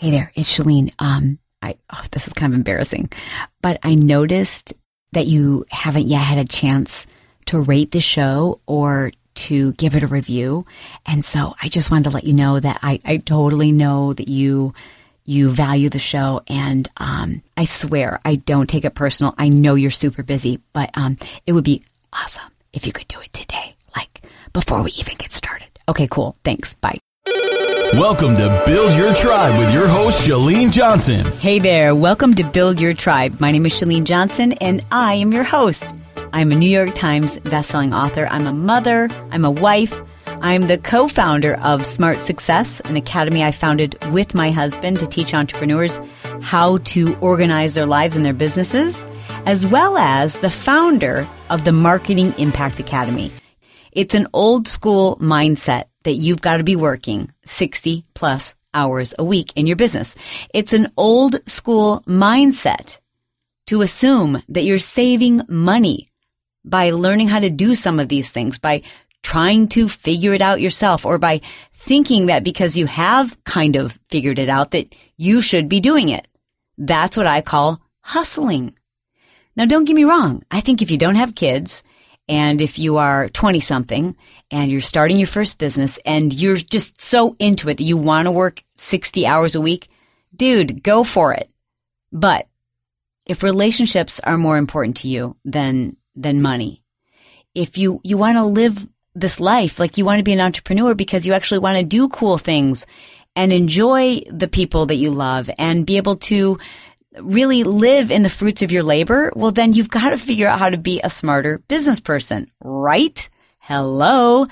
Hey there, it's Chalene. This is kind of embarrassing, but I noticed that you haven't yet had a chance to rate the show or to give it a review. And so I just wanted to let you know that I totally know that you value the show, and I swear I don't take it personal. I know you're super busy, but it would be awesome if you could do it today, like before we even get started. Okay, cool. Thanks. Bye. Welcome to Build Your Tribe with your host, Chalene Johnson. Hey there. Welcome to Build Your Tribe. My name is Chalene Johnson, and I am your host. I'm a New York Times bestselling author. I'm a mother. I'm a wife. I'm the co-founder of Smart Success, an academy I founded with my husband to teach entrepreneurs how to organize their lives and their businesses, as well as the founder of the Marketing Impact Academy. It's an old school mindset that you've got to be working 60 plus hours a week in your business. It's an old school mindset to assume that you're saving money by learning how to do some of these things, by trying to figure it out yourself, or by thinking that because you have kind of figured it out that you should be doing it. That's what I call hustling. Now, don't get me wrong. I think if you don't have kids, and if you are 20-something and you're starting your first business and you're just so into it that you want to work 60 hours a week, dude, go for it. But if relationships are more important to you than money, if you want to live this life, like you want to be an entrepreneur because you actually want to do cool things and enjoy the people that you love and be able to really live in the fruits of your labor, well, then you've got to figure out how to be a smarter business person, right? Hello.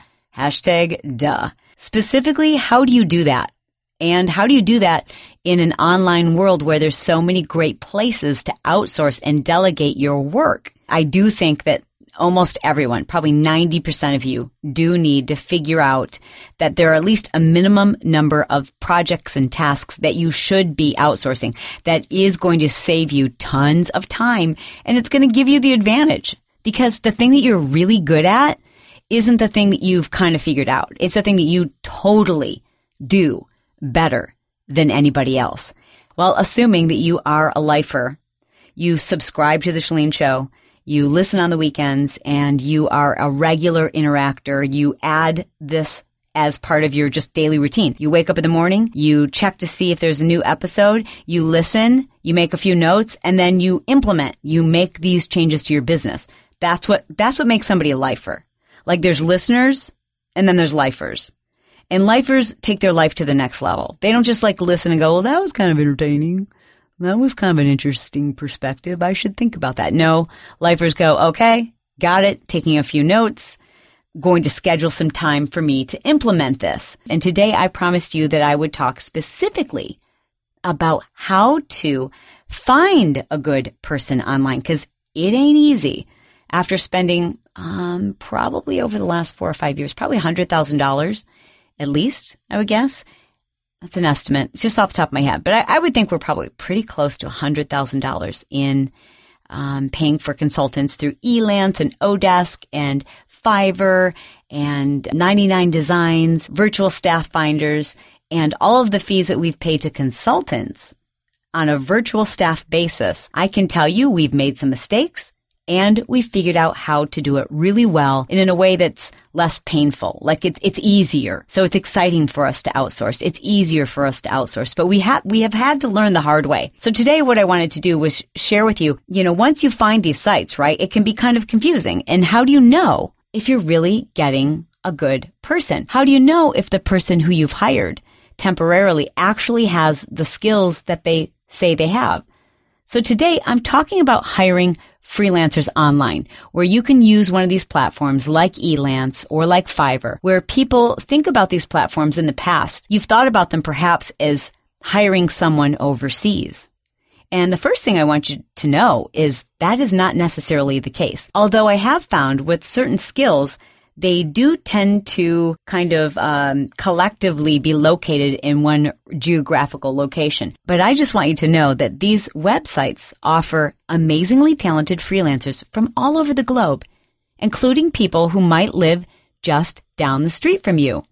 #duh. Specifically, how do you do that? And how do you do that in an online world where there's so many great places to outsource and delegate your work? I do think that almost everyone, probably 90% of you, do need to figure out that there are at least a minimum number of projects and tasks that you should be outsourcing that is going to save you tons of time, and it's going to give you the advantage, because the thing that you're really good at isn't the thing that you've kind of figured out. It's the thing that you totally do better than anybody else. Well, assuming that you are a lifer, you subscribe to The Chalene Show, you listen on the weekends, and you are a regular interactor. You add this as part of your just daily routine. You wake up in the morning, you check to see if there's a new episode, you listen, you make a few notes, and then you implement. You make these changes to your business. That's what makes somebody a lifer. Like, there's listeners, and then there's lifers. And lifers take their life to the next level. They don't just like listen and go, well, that was kind of entertaining. That was kind of an interesting perspective. I should think about that. No, lifers go, okay, got it, taking a few notes, going to schedule some time for me to implement this. And today I promised you that I would talk specifically about how to find a good person online, because it ain't easy. After spending probably over the last 4 or 5 years, probably $100,000 at least, I would guess. That's an estimate. It's just off the top of my head. But I would think we're probably pretty close to $100,000 in paying for consultants through Elance and Odesk and Fiverr and 99 Designs, Virtual Staff Finders, and all of the fees that we've paid to consultants on a virtual staff basis. I can tell you we've made some mistakes, and we figured out how to do it really well and in a way that's less painful. Like it's easier. So it's exciting for us to outsource. It's easier for us to outsource, but we have had to learn the hard way. So today what I wanted to do was share with you, once you find these sites, right, it can be kind of confusing. And how do you know if you're really getting a good person? How do you know if the person who you've hired temporarily actually has the skills that they say they have? So today I'm talking about hiring freelancers online, where you can use one of these platforms like Elance or like Fiverr, where people think about these platforms in the past. You've thought about them perhaps as hiring someone overseas. And the first thing I want you to know is that is not necessarily the case. Although I have found with certain skills, they do tend to kind of collectively be located in one geographical location. But I just want you to know that these websites offer amazingly talented freelancers from all over the globe, including people who might live just down the street from you,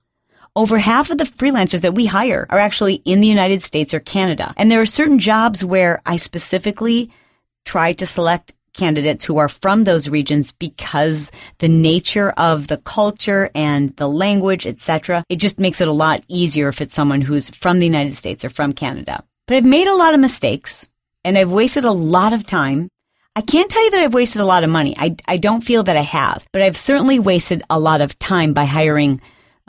over half of the freelancers that we hire are actually in the United States or Canada. And there are certain jobs where I specifically try to select candidates who are from those regions because the nature of the culture and the language, etc., it just makes it a lot easier if it's someone who's from the United States or from Canada. But I've made a lot of mistakes and I've wasted a lot of time. I can't tell you that I've wasted a lot of money. I don't feel that I have, but I've certainly wasted a lot of time by hiring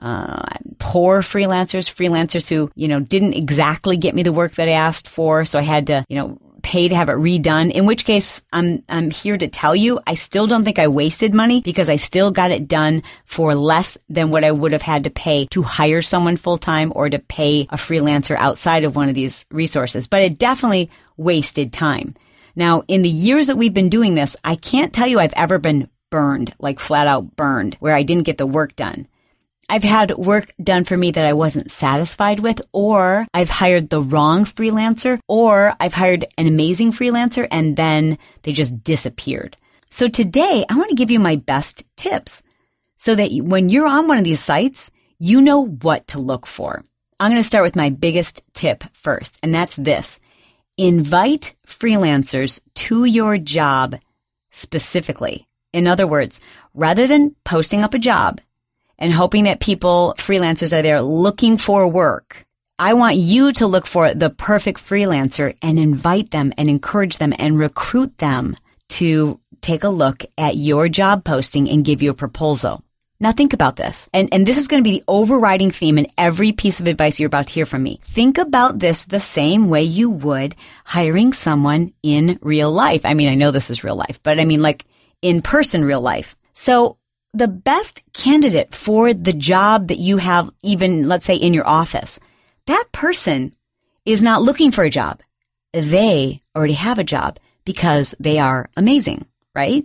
poor freelancers who, didn't exactly get me the work that I asked for. So I had to, pay to have it redone, in which case I'm here to tell you, I still don't think I wasted money because I still got it done for less than what I would have had to pay to hire someone full time or to pay a freelancer outside of one of these resources. But it definitely wasted time. Now, in the years that we've been doing this, I can't tell you I've ever been burned, like flat out burned, where I didn't get the work done. I've had work done for me that I wasn't satisfied with, or I've hired the wrong freelancer, or I've hired an amazing freelancer and then they just disappeared. So today I want to give you my best tips so that when you're on one of these sites, you know what to look for. I'm going to start with my biggest tip first, and that's this. Invite freelancers to your job specifically. In other words, rather than posting up a job and hoping that freelancers are there looking for work, I want you to look for the perfect freelancer and invite them and encourage them and recruit them to take a look at your job posting and give you a proposal. Now think about this. And this is going to be the overriding theme in every piece of advice you're about to hear from me. Think about this the same way you would hiring someone in real life. I mean, I know this is real life, but I mean like in person real life. So the best candidate for the job that you have, even let's say in your office, that person is not looking for a job. They already have a job because they are amazing, right?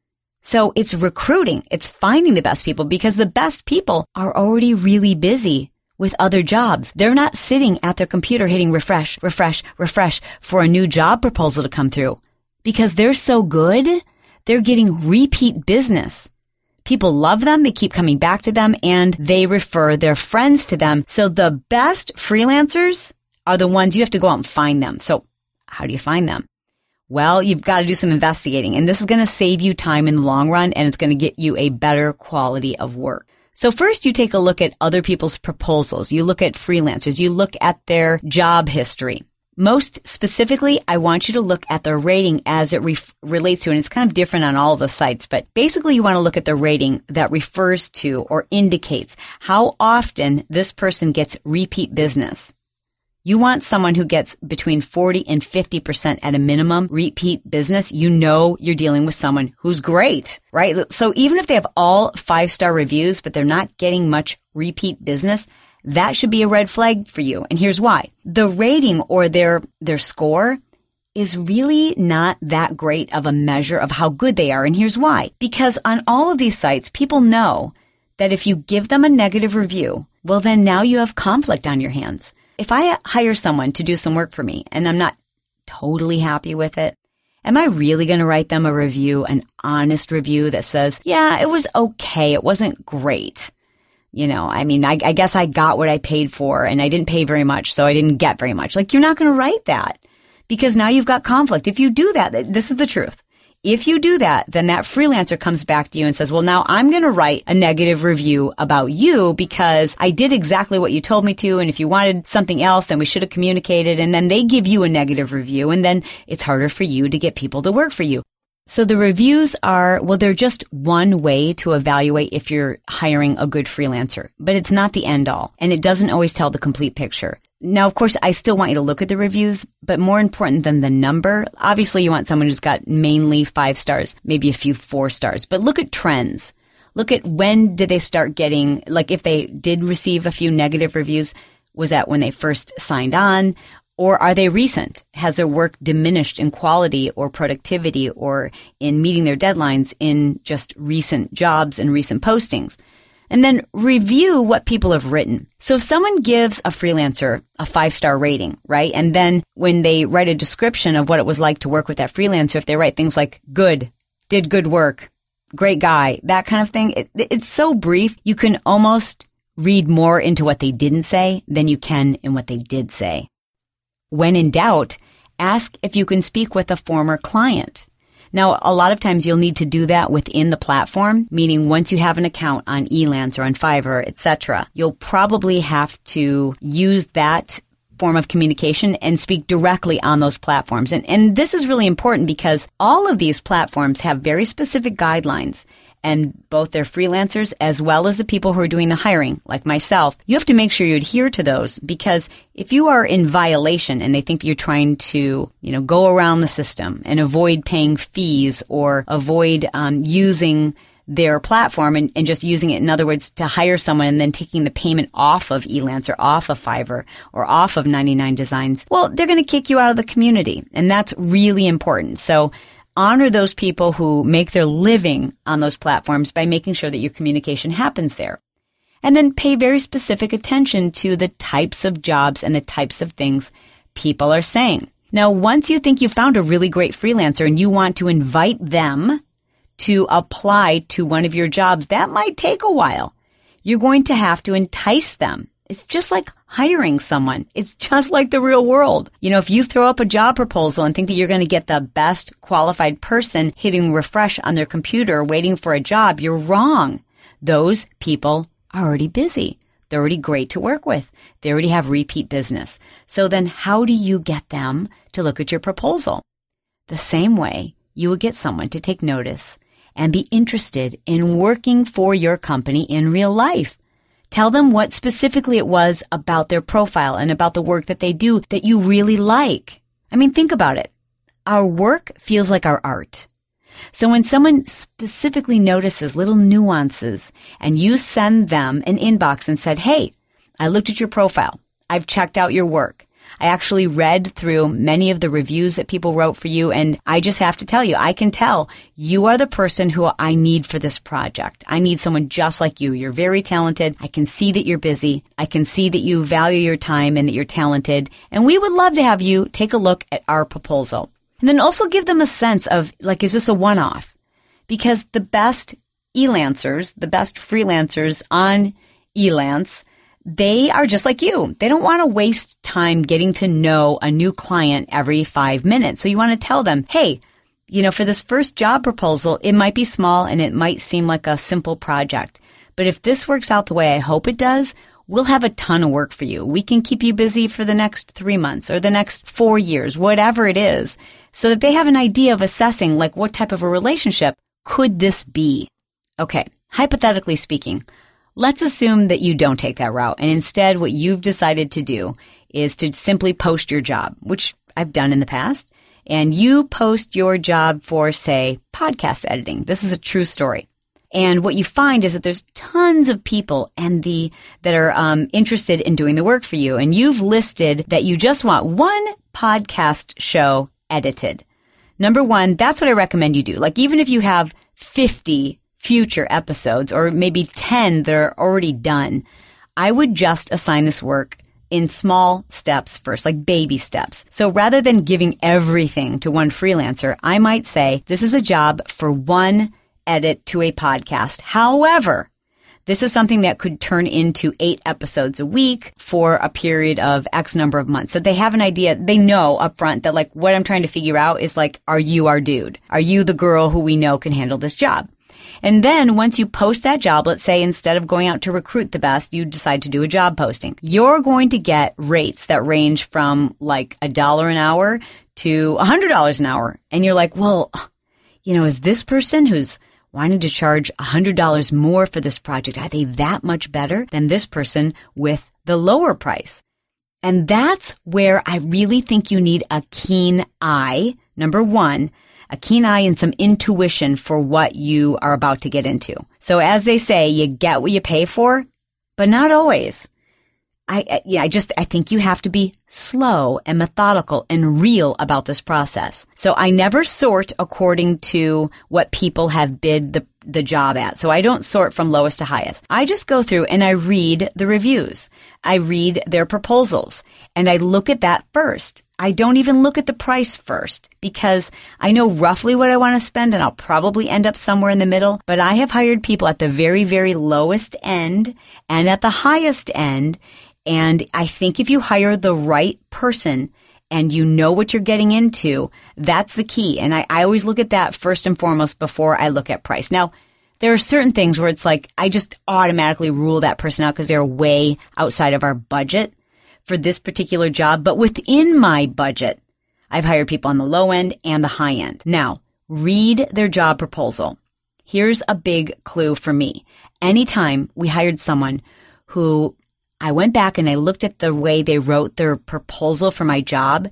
So it's recruiting. It's finding the best people because the best people are already really busy with other jobs. They're not sitting at their computer hitting refresh for a new job proposal to come through because they're so good. They're getting repeat business. People love them, they keep coming back to them, and they refer their friends to them. So the best freelancers are the ones you have to go out and find them. So how do you find them? Well, you've got to do some investigating, and this is going to save you time in the long run, and it's going to get you a better quality of work. So first, you take a look at other people's proposals. You look at freelancers. You look at their job history. Most specifically, I want you to look at the rating as it relates to, and it's kind of different on all the sites, but basically you want to look at the rating that refers to or indicates how often this person gets repeat business. You want someone who gets between 40 and 50% at a minimum repeat business. You know you're dealing with someone who's great, right? So even if they have all 5-star reviews, but they're not getting much repeat business, that should be a red flag for you. And here's why. The rating or their score is really not that great of a measure of how good they are. And here's why. Because on all of these sites, people know that if you give them a negative review, well, then now you have conflict on your hands. If I hire someone to do some work for me and I'm not totally happy with it, am I really going to write them a review, an honest review that says, yeah, it was okay. It wasn't great. I guess I got what I paid for and I didn't pay very much, so I didn't get very much. Like, you're not going to write that because now you've got conflict. If you do that, this is the truth. If you do that, then that freelancer comes back to you and says, well, now I'm going to write a negative review about you because I did exactly what you told me to. And if you wanted something else, then we should have communicated. And then they give you a negative review. And then it's harder for you to get people to work for you. So the reviews they're just one way to evaluate if you're hiring a good freelancer, but it's not the end all, and it doesn't always tell the complete picture. Now, of course, I still want you to look at the reviews, but more important than the number, obviously you want someone who's got mainly 5 stars, maybe a few 4 stars, but look at trends. Look at when did they start getting, like if they did receive a few negative reviews, was that when they first signed on? Or are they recent? Has their work diminished in quality or productivity or in meeting their deadlines in just recent jobs and recent postings? And then review what people have written. So if someone gives a freelancer a 5-star rating, right? And then when they write a description of what it was like to work with that freelancer, if they write things like good, did good work, great guy, that kind of thing, it's so brief, you can almost read more into what they didn't say than you can in what they did say. When in doubt, ask if you can speak with a former client. Now, a lot of times you'll need to do that within the platform, meaning once you have an account on Elance or on Fiverr, etc., you'll probably have to use that form of communication and speak directly on those platforms. And this is really important because all of these platforms have very specific guidelines, and both their freelancers as well as the people who are doing the hiring, like myself, you have to make sure you adhere to those, because if you are in violation and they think that you're trying to, go around the system and avoid paying fees or avoid using their platform and just using it, in other words, to hire someone and then taking the payment off of Elance or off of Fiverr or off of 99 Designs, well, they're going to kick you out of the community. And that's really important. So honor those people who make their living on those platforms by making sure that your communication happens there. And then pay very specific attention to the types of jobs and the types of things people are saying. Now, once you think you've found a really great freelancer and you want to invite them to apply to one of your jobs, that might take a while. You're going to have to entice them. It's just like hiring someone. It's just like the real world. If you throw up a job proposal and think that you're going to get the best qualified person hitting refresh on their computer waiting for a job, you're wrong. Those people are already busy. They're already great to work with. They already have repeat business. So then how do you get them to look at your proposal? The same way you would get someone to take notice and be interested in working for your company in real life. Tell them what specifically it was about their profile and about the work that they do that you really like. I mean, think about it. Our work feels like our art. So when someone specifically notices little nuances and you send them an inbox and said, hey, I looked at your profile. I've checked out your work. I actually read through many of the reviews that people wrote for you, and I just have to tell you, I can tell you are the person who I need for this project. I need someone just like you. You're very talented. I can see that you're busy. I can see that you value your time and that you're talented, and we would love to have you take a look at our proposal. And then also give them a sense of, is this a one-off? Because the best Elancers, the best freelancers on Elance, they are just like you. They don't want to waste time getting to know a new client every 5 minutes. So you want to tell them, hey, for this first job proposal, it might be small and it might seem like a simple project. But if this works out the way I hope it does, we'll have a ton of work for you. We can keep you busy for the next 3 months or the next 4 years, whatever it is, so that they have an idea of assessing what type of a relationship could this be. Okay, hypothetically speaking, let's assume that you don't take that route, and instead what you've decided to do is to simply post your job, which I've done in the past, and you post your job for, say, podcast editing. This is a true story. And what you find is that there's tons of people that are interested in doing the work for you, and you've listed that you just want one podcast show edited. Number one, that's what I recommend you do. Even if you have 50 future episodes or maybe 10 that are already done, I would just assign this work in small steps first, like baby steps. So rather than giving everything to one freelancer, I might say, this is a job for one edit to a podcast. However, this is something that could turn into 8 episodes a week for a period of X number of months. So they have an idea. They know up front that what I'm trying to figure out is are you our dude? Are you the girl who we know can handle this job? And then once you post that job, let's say instead of going out to recruit the best, you decide to do a job posting. You're going to get rates that range from $1 an hour to $100 an hour. And you're like, well, is this person who's wanting to charge $100 more for this project, are they that much better than this person with the lower price? And that's where I really think you need a keen eye. Number one, a keen eye and some intuition for what you are about to get into. So as they say, you get what you pay for, but not always. I think you have to be slow and methodical and real about this process. So I never sort according to what people have bid the the job at. So I don't sort from lowest to highest. I just go through and I read the reviews. I read their proposals and I look at that first. I don't even look at the price first because I know roughly what I want to spend and I'll probably end up somewhere in the middle. But I have hired people at the very, very lowest end and at the highest end. And I think if you hire the right person and you know what you're getting into, that's the key. And I always look at that first and foremost before I look at price. Now, there are certain things where it's like I just automatically rule that person out because they're way outside of our budget for this particular job. But within my budget, I've hired people on the low end and the high end. Now, read their job proposal. Here's a big clue for me. Anytime we hired someone who I went back and I looked at the way they wrote their proposal for my job,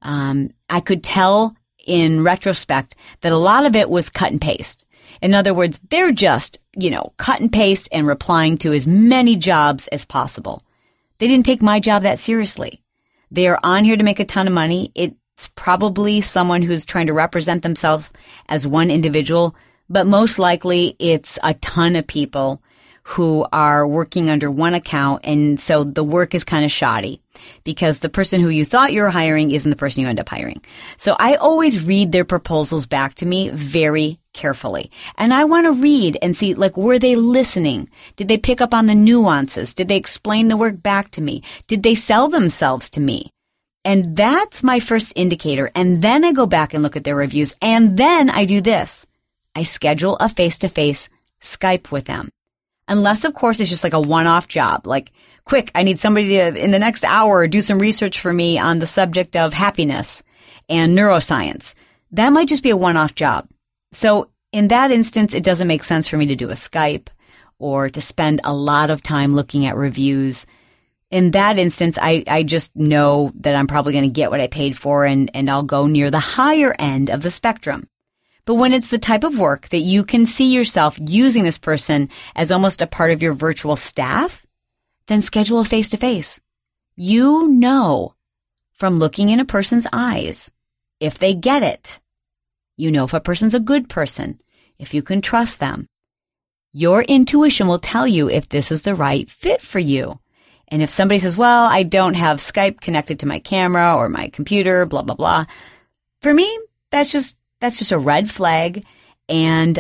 I could tell in retrospect that a lot of it was cut and paste. In other words, they're just, cut and paste and replying to as many jobs as possible. They didn't take my job that seriously. They are on here to make a ton of money. It's probably someone who's trying to represent themselves as one individual, but most likely it's a ton of people who are working under one account, and so the work is kind of shoddy because the person who you thought you were hiring isn't the person you end up hiring. So I always read their proposals back to me very carefully. And I want to read and see, were they listening? Did they pick up on the nuances? Did they explain the work back to me? Did they sell themselves to me? And that's my first indicator. And then I go back and look at their reviews. And then I do this. I schedule a face-to-face Skype with them. Unless, of course, it's just like a one-off job. Like, quick, I need somebody to, in the next hour, do some research for me on the subject of happiness and neuroscience. That might just be a one-off job. So in that instance, it doesn't make sense for me to do a Skype or to spend a lot of time looking at reviews. In that instance, I just know that I'm probably going to get what I paid for and I'll go near the higher end of the spectrum. But when it's the type of work that you can see yourself using this person as almost a part of your virtual staff, then schedule a face-to-face. You know from looking in a person's eyes if they get it. You know if a person's a good person, if you can trust them. Your intuition will tell you if this is the right fit for you. And if somebody says, well, I don't have Skype connected to my camera or my computer, blah, blah, blah. For me, that's just a red flag. And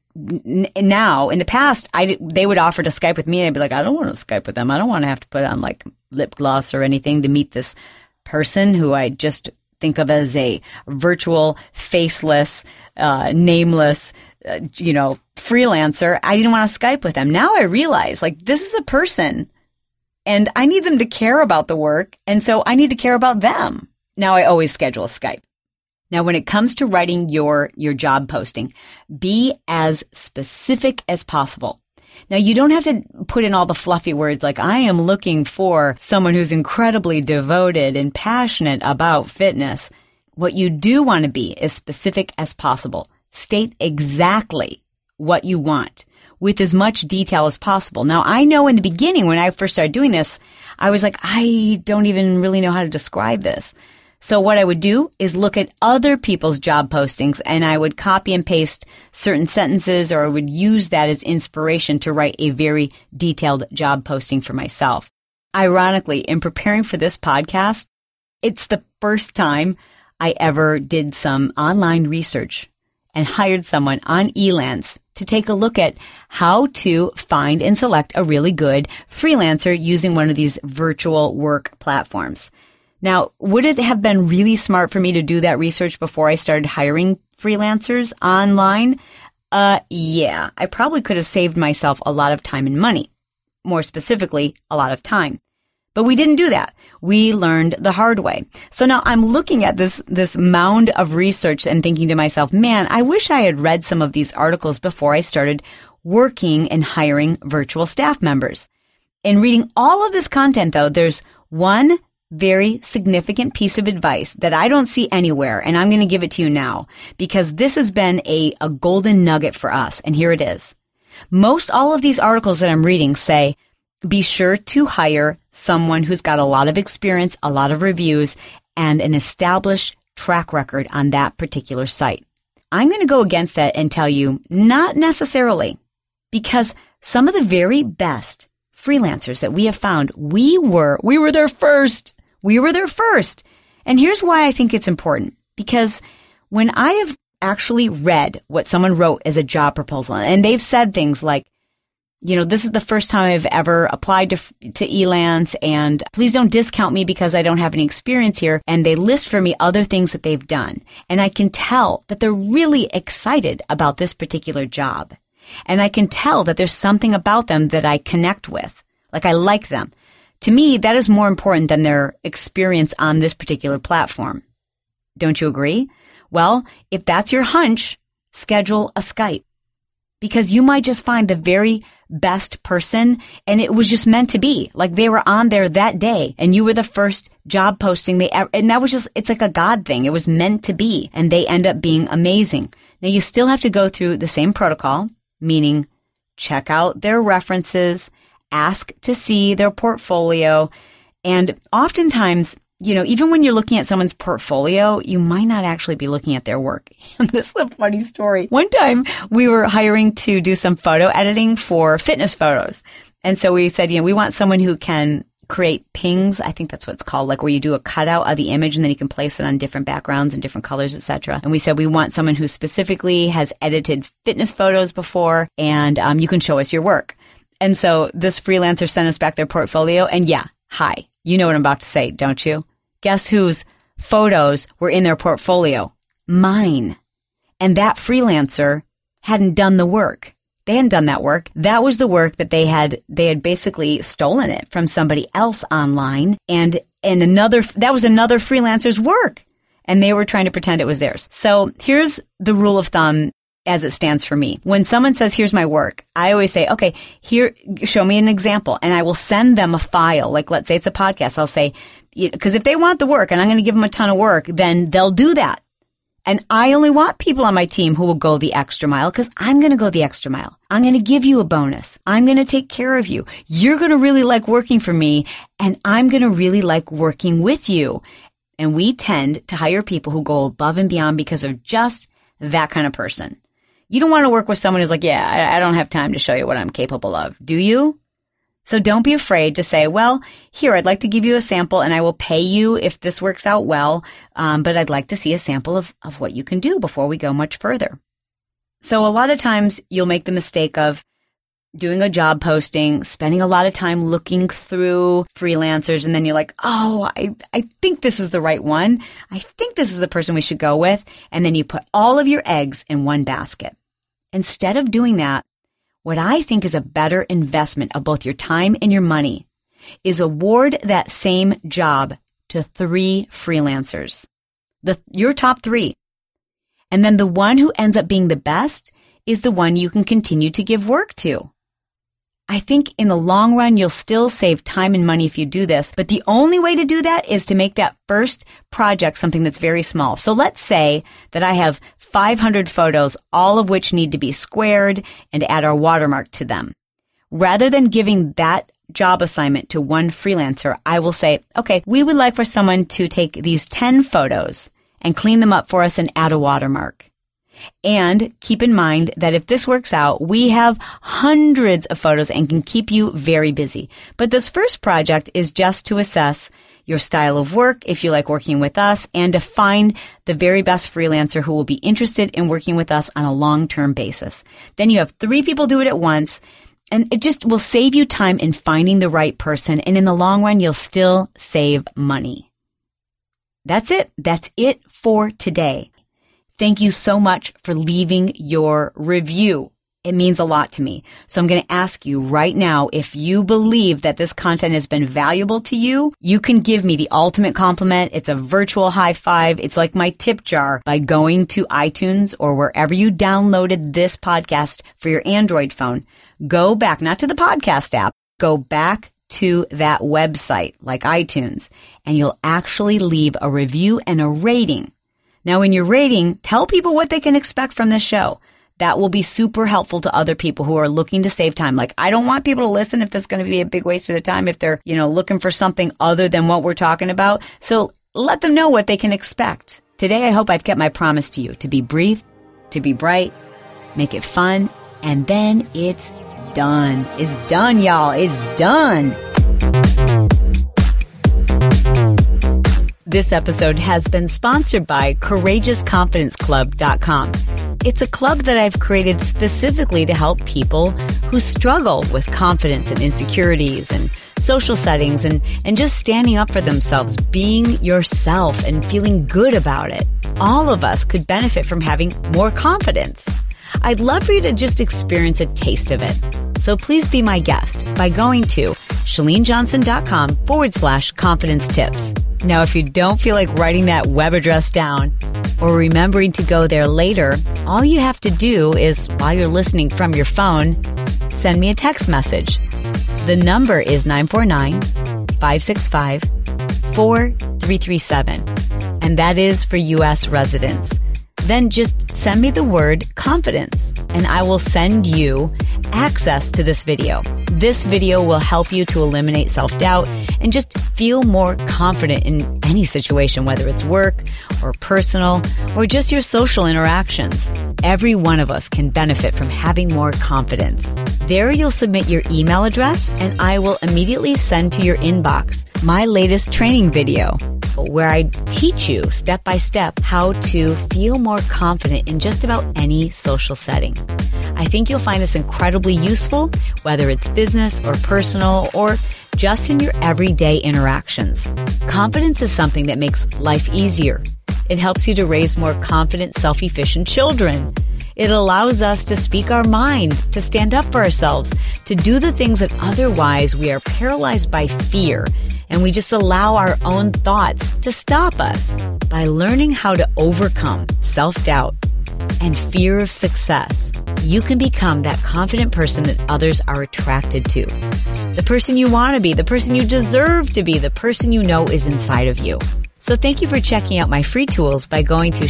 now in the past, they would offer to Skype with me and I'd be like, I don't want to Skype with them. I don't want to have to put on lip gloss or anything to meet this person who I just think of as a virtual, faceless, nameless, freelancer. I didn't want to Skype with them. Now I realize this is a person and I need them to care about the work. And so I need to care about them. Now I always schedule a Skype. Now, when it comes to writing your job posting, be as specific as possible. Now, you don't have to put in all the fluffy words like, I am looking for someone who's incredibly devoted and passionate about fitness. What you do want to be as specific as possible. State exactly what you want with as much detail as possible. Now, I know in the beginning when I first started doing this, I was like, I don't even really know how to describe this. So what I would do is look at other people's job postings and I would copy and paste certain sentences or I would use that as inspiration to write a very detailed job posting for myself. Ironically, in preparing for this podcast, it's the first time I ever did some online research and hired someone on Elance to take a look at how to find and select a really good freelancer using one of these virtual work platforms. Now, would it have been really smart for me to do that research before I started hiring freelancers online? Yeah, I probably could have saved myself a lot of time and money. More specifically, a lot of time. But we didn't do that. We learned the hard way. So now I'm looking at this mound of research and thinking to myself, man, I wish I had read some of these articles before I started working and hiring virtual staff members. In reading all of this content, though, there's one very significant piece of advice that I don't see anywhere, and I'm going to give it to you now because this has been a golden nugget for us, and here it is. Most all of these articles that I'm reading say, be sure to hire someone who's got a lot of experience, a lot of reviews, and an established track record on that particular site. I'm going to go against that and tell you not necessarily, because some of the very best freelancers that we have found, we were there first. We were there first. And here's why I think it's important. Because when I have actually read what someone wrote as a job proposal, and they've said things like, this is the first time I've ever applied to Elance, and please don't discount me because I don't have any experience here. And they list for me other things that they've done. And I can tell that they're really excited about this particular job. And I can tell that there's something about them that I connect with. Like I like them. To me, that is more important than their experience on this particular platform. Don't you agree? Well, if that's your hunch, schedule a Skype. Because you might just find the very best person and it was just meant to be. Like they were on there that day and you were the first job posting they ever, and that was just, it's like a God thing. It was meant to be and they end up being amazing. Now you still have to go through the same protocol, meaning check out their references, ask to see their portfolio, and oftentimes, even when you're looking at someone's portfolio, you might not actually be looking at their work. This is a funny story. One time we were hiring to do some photo editing for fitness photos. And so we said, we want someone who can create pings. I think that's what it's called, like where you do a cutout of the image and then you can place it on different backgrounds and different colors, etc. And we said we want someone who specifically has edited fitness photos before, and you can show us your work. And so this freelancer sent us back their portfolio, and hi. You know what I'm about to say, don't you? Guess whose photos were in their portfolio? Mine. And that freelancer hadn't done the work. They hadn't done that work. That was the work that they had basically stolen it from somebody else online, and that was another freelancer's work. And they were trying to pretend it was theirs. So here's the rule of thumb as it stands for me. When someone says, here's my work, I always say, okay, here, show me an example. And I will send them a file. Like, let's say it's a podcast. I'll say, because if they want the work and I'm going to give them a ton of work, then they'll do that. And I only want people on my team who will go the extra mile because I'm going to go the extra mile. I'm going to give you a bonus. I'm going to take care of you. You're going to really like working for me, and I'm going to really like working with you. And we tend to hire people who go above and beyond because they're just that kind of person. You don't want to work with someone who's like, I don't have time to show you what I'm capable of. Do you? So don't be afraid to say, well, here, I'd like to give you a sample and I will pay you if this works out well. But I'd like to see a sample of what you can do before we go much further. So a lot of times you'll make the mistake of doing a job posting, spending a lot of time looking through freelancers. And then you're like, oh, I think this is the right one. I think this is the person we should go with. And then you put all of your eggs in one basket. Instead of doing that, what I think is a better investment of both your time and your money is award that same job to 3 freelancers, your top 3. And then the one who ends up being the best is the one you can continue to give work to. I think in the long run, you'll still save time and money if you do this. But the only way to do that is to make that first project something that's very small. So let's say that I have 500 photos, all of which need to be squared and add our watermark to them. Rather than giving that job assignment to one freelancer, I will say, okay, we would like for someone to take these 10 photos and clean them up for us and add a watermark. And keep in mind that if this works out, we have hundreds of photos and can keep you very busy. But this first project is just to assess your style of work, if you like working with us, and to find the very best freelancer who will be interested in working with us on a long-term basis. Then you have 3 people do it at once, and it just will save you time in finding the right person. And in the long run, you'll still save money. That's it. That's it for today. Thank you so much for leaving your review. It means a lot to me. So I'm going to ask you right now, if you believe that this content has been valuable to you, you can give me the ultimate compliment. It's a virtual high five. It's like my tip jar by going to iTunes or wherever you downloaded this podcast for your Android phone. Go back, not to the podcast app, go back to that website like iTunes, and you'll actually leave a review and a rating. Now, in your rating, tell people what they can expect from this show. That will be super helpful to other people who are looking to save time. Like, I don't want people to listen if this is going to be a big waste of the time, if they're, looking for something other than what we're talking about. So let them know what they can expect. Today, I hope I've kept my promise to you to be brief, to be bright, make it fun, and then it's done. It's done, y'all. It's done. This episode has been sponsored by CourageousConfidenceClub.com. It's a club that I've created specifically to help people who struggle with confidence and insecurities and social settings and just standing up for themselves, being yourself and feeling good about it. All of us could benefit from having more confidence. I'd love for you to just experience a taste of it. So please be my guest by going to ChaleneJohnson.com/confidence tips. Now, if you don't feel like writing that web address down or remembering to go there later, all you have to do is, while you're listening from your phone, send me a text message. The number is 949-565-4337, and that is for U.S. residents. Then just send me the word confidence, and I will send you access to this video. This video will help you to eliminate self-doubt and just feel more confident in any situation, whether it's work or personal or just your social interactions. Every one of us can benefit from having more confidence. There you'll submit your email address, and I will immediately send to your inbox my latest training video, where I teach you step by step how to feel more confident in just about any social setting. I think you'll find this incredibly useful, whether it's business or personal or just in your everyday interactions. Confidence is something that makes life easier. It helps you to raise more confident, self-efficient children. It allows us to speak our mind, to stand up for ourselves, to do the things that otherwise we are paralyzed by fear, and we just allow our own thoughts to stop us. By learning how to overcome self-doubt and fear of success, you can become that confident person that others are attracted to. The person you want to be, the person you deserve to be, the person you know is inside of you. So thank you for checking out my free tools by going to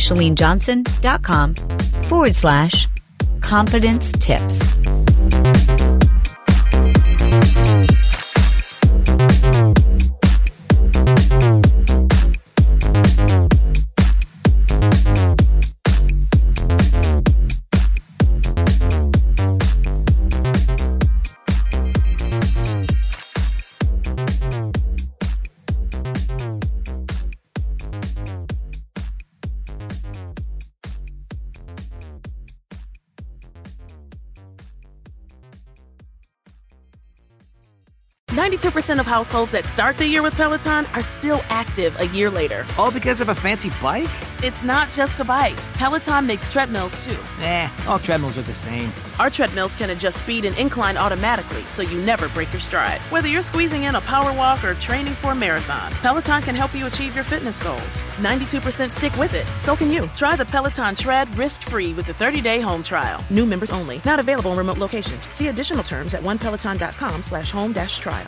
ChaleneJohnson.com/confidence tips. % of households that start the year with Peloton are still active a year later. All because of a fancy bike? It's not just a bike. Peloton makes treadmills too. All treadmills are the same. Our treadmills can adjust speed and incline automatically, so you never break your stride. Whether you're squeezing in a power walk or training for a marathon, Peloton can help you achieve your fitness goals. 92% stick with it. So can you. Try the Peloton Tread risk-free with a 30-day home trial. New members only. Not available in remote locations. See additional terms at onepeloton.com/home-trial.